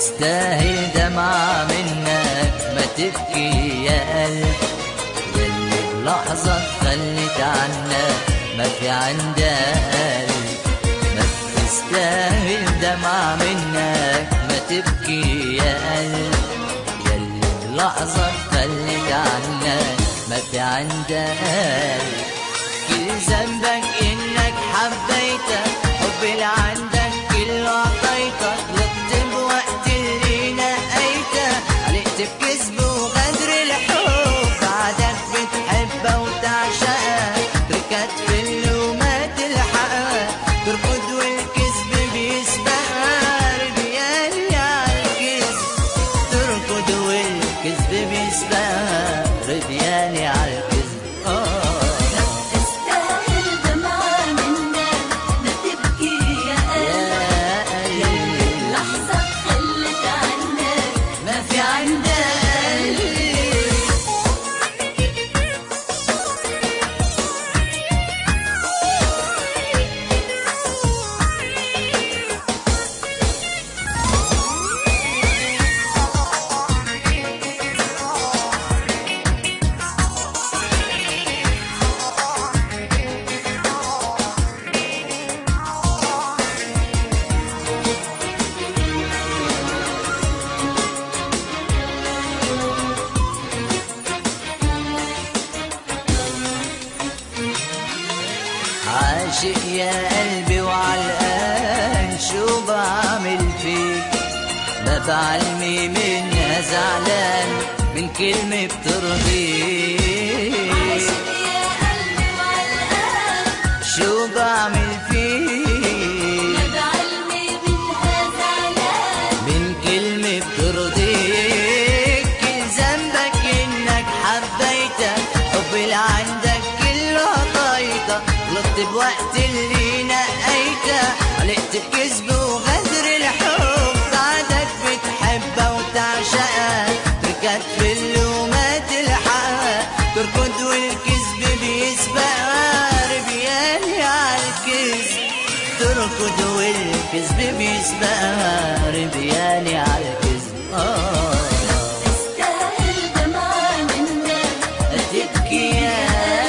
تستاهل دمعة منك ما تبكي يا قلب، ياللي بلحظة تخلت عنك ما في عندك قلب. ما تستاهل دمعة منك ما تبكي يا قلب، ياللي بلحظة تخلت عنك ما في عندك قلب. كل ذنبك انك حبيتك، حب اللي عندك كله عطيتك، غلطت بوقت اللي نقيتك، علقت بكذب وغدر الحب، بعدك بتحبها وتعشقها، تركت في اللومة تلحقها، تركض والكذب بيسبقها، ربياني عالكذب، تركض والكذب بيسبقها، ربياني عالكذب. عاشق يا قلبي وعلقان، شو بعمل فيك؟ ما بعلمي منها زعلان من كلمة بترضيك. عاشق يا قلبي وعلقان، شو بعمل فيك؟ ما بعلمي منها زعلان من كلمة بترضيك. كل ذنبك انك حبيتك، حب اللي عندك كله عطيتك، غلطت بوقت اللي نقيته، علقت بكذب وغدر الحب، بعدك بتحبها وتعشقها، تركت في اللومة تلحقها، تركض والكذب بيسبقها، ربياني عالكذب، تركض والكذب بيسبقها، ربياني عالكذب. تستاهل دمعة منك تبكي يا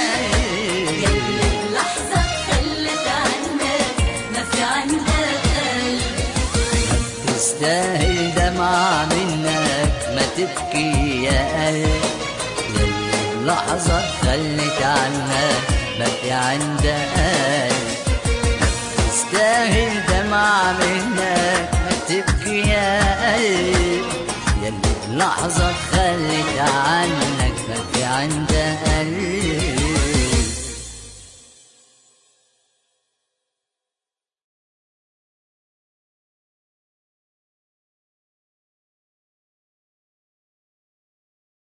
تستاهل دمعة منك ما تبكي يا قلب، ياللي بلحظة تخلت عنك ما في عندك قلب. تستاهل دمعة منك ما تبكي يا قلب، ياللي بلحظة تخلت عنك ما في عندك قلب.